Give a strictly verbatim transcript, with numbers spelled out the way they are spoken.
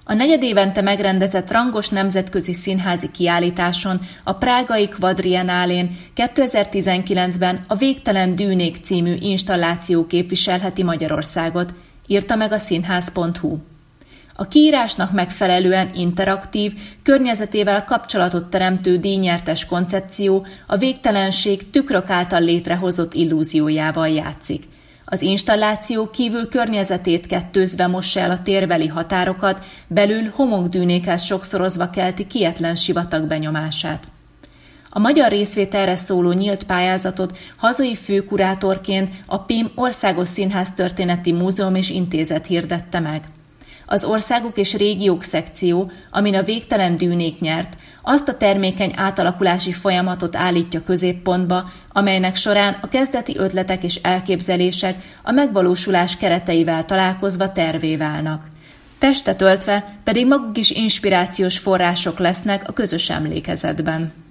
A negyedévente megrendezett rangos nemzetközi színházi kiállításon, a prágai Quadriennálén kétezer-tizenkilencben a Végtelen dűnék című installáció képviselheti Magyarországot, írta meg a színház pont hu. A kiírásnak megfelelően interaktív, környezetével kapcsolatot teremtő díjnyertes koncepció a végtelenség tükrök által létrehozott illúziójával játszik. Az installáció kívül környezetét kettőzve mossa el a térbeli határokat, belül homokdűnékkel sokszorozva kelti kietlen sivatag benyomását. A magyar részvételre szóló nyílt pályázatot hazai főkurátorként a PÉM Országos Színháztörténeti Múzeum és Intézet hirdette meg. Az Országok és Régiók szekció, amin a Végtelen dűnék nyert, azt a termékeny átalakulási folyamatot állítja középpontba, amelynek során a kezdeti ötletek és elképzelések a megvalósulás kereteivel találkozva tervé válnak. Testet öltve pedig maguk is inspirációs források lesznek a közös emlékezetben.